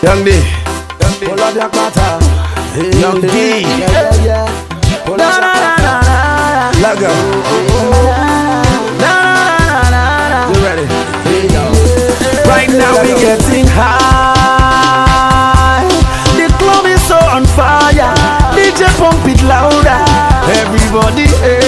Young D, Pull up your quarter. Young D, Pull up your quarter. let go. You ready? Right now we getting high. The club is so on fire. DJ pump it louder. Everybody,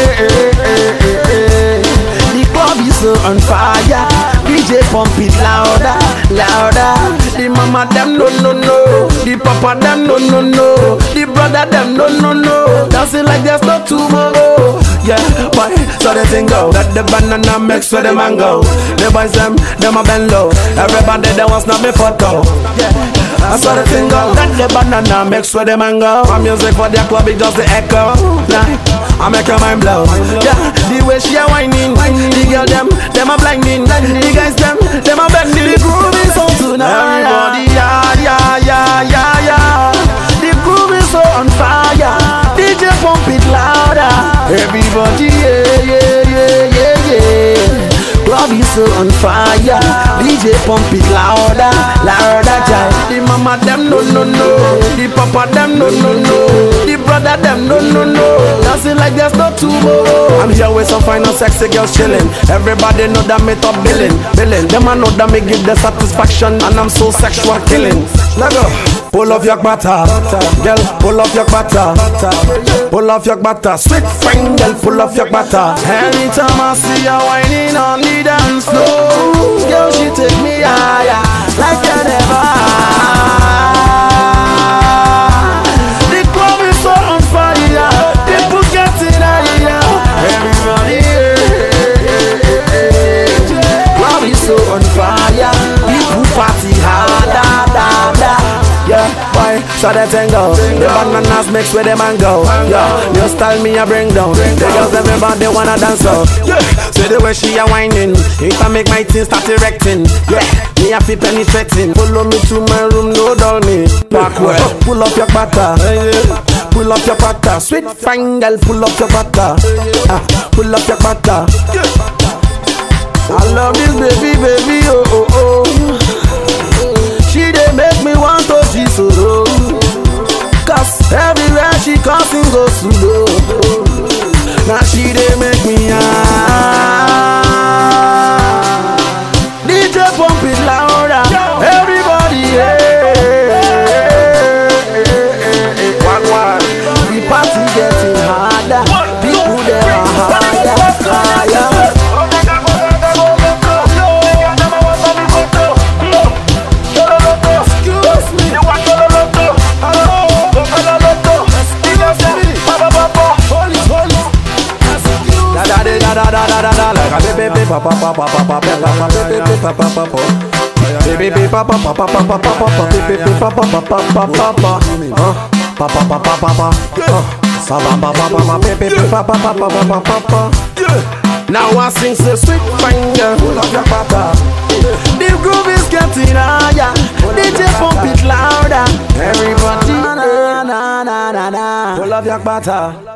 The club is so on fire. DJ pump it louder, louder. The mama them no. The papa them no. The brother them no. Dancing like there's no tomorrow. Yeah, boy, so the thing go. Let the banana mix with the mango. The boys them a bend low. Everybody they wants not me photo. Yeah, I saw the thing go. Let the banana mix with the mango. My music for their club it just the echo. Nah, I make your mind blow. Yeah, the way she a whining. The girl them a blinding. The guys them a bending. The groove is on tonight. Everybody, yeah. The groove is so on fire. DJ pump it louder. Everybody, yeah. Club is so on fire. DJ pump it louder, child. The mama them no. The papa them no. The brother them no. Dancing like there's no tomorrow. I'm here with some fine and sexy girls chilling. Everybody know that me top billing. Them I know that me give the satisfaction, and I'm so sexual killing. Let go. Pull off your butter, girl. Pull off your butter. Pull off your butter, sweet fine girl. Pull off your butter. Anytime I see her whining on the dance floor, girl, she take me higher like you never. The club is so on fire. People getting higher. Everybody, club is so on fire. People party harder. Yeah, boy, so that thing go. The bananas mix with the mango. Yeah, new style me a bring down. The girls everybody wanna dance up. Yeah, see the way she a whining. It a make my team start erecting. Yeah, me a fi penetrating. Follow me to my room, no dull me. Backward, pull up your butter. Pull up your butter, sweet fine girl. Pull up your butter. Pull up your butter. I love this baby, oh. She dey make me want to see solo. Cause everywhere she comes and goes slow. Now she dey make me DJ pump it louder. Everybody, The party getting harder. People there are higher. Now I sing so sweet fine girl. Pull up your butter. The groove is getting higher. DJ pump it louder. Everybody, pull up your butter.